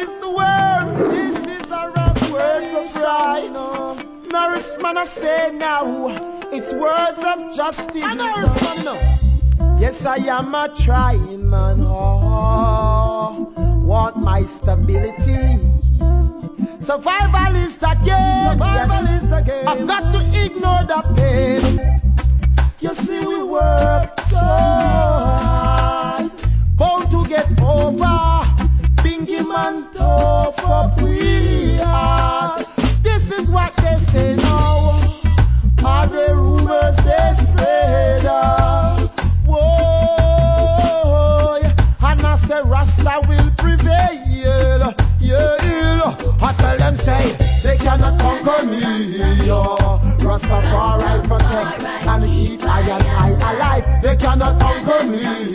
is the word. This is a words of right. Norris man I say now, it's words of justice. I Norris man no. Yes I am a trying man. Oh, want my stability. Survival is the game. I've got to ignore the pain. You see we work so hard, bound to get over. Bingy man tough up we are. This is what they say now. Are the rumors they spread? Whoa, and I say Rasta will prevail. Yeah, I tell them say they cannot conquer me. Rastafari protect and keep I alive. They cannot conquer me.